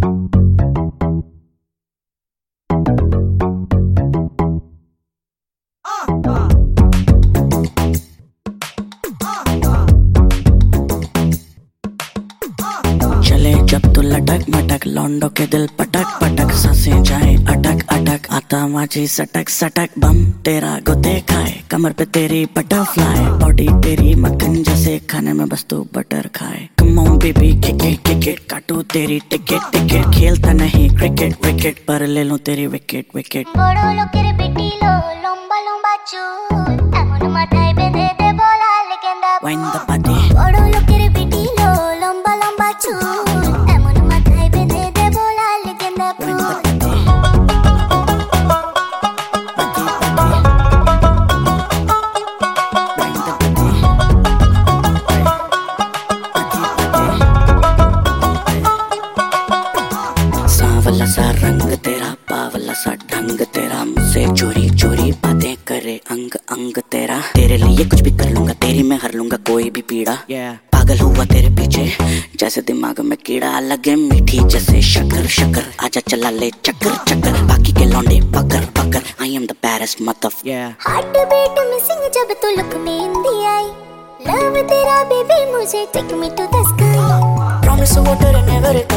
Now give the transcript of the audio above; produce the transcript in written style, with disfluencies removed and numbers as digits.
चले जब तू लटक मटक लौंडो के दिल पटक पटक सांसें जाए अटक अटक आता माझी सटक सटक बम तेरा गुते खाए कमर पे तेरी बटरफ्लाई बॉडी तेरी मक्खन जैसे खाने में बस तू बटर खाए come on baby kick it काटू तेरी टिकट टिकट खेलता नहीं क्रिकेट विकेट पर ले लूं तेरी विकेट विकेट बड़ो लोकेर बेटी लो लंबा लंबा चूल एमन माথায় বেঁধে দে বলা লেগেন্দা वाइन द पार्टी বড় লোকের বেটি লো লম্বা লম্বা চুল এমন মাথায় বেঁধে দে বলা লেগেন্দা वाइन द सांवला सा रंग तेरा बावला सा ढंग तेरा मुझसे चोरी चोरी बातें करे अंग अंग तेरा तेरे लिए कुछ भी कर लूंगा तेरी मैं हर लूंगा कोई भी पीड़ा पागल हुआ तेरे पीछे जैसे दिमाग में कीड़ा लगे मीठी जैसे शक्कर शक्कर आजा चला ले चक्कर चक्कर बाकी के लौंडे पकड़ पकड़ आई एम द बैरेस्ट मतलब हार्ट बीट मिसिंग जब तू लुक में इंदी आई लव तेरा बेबी मुझे take me to the sky promise water never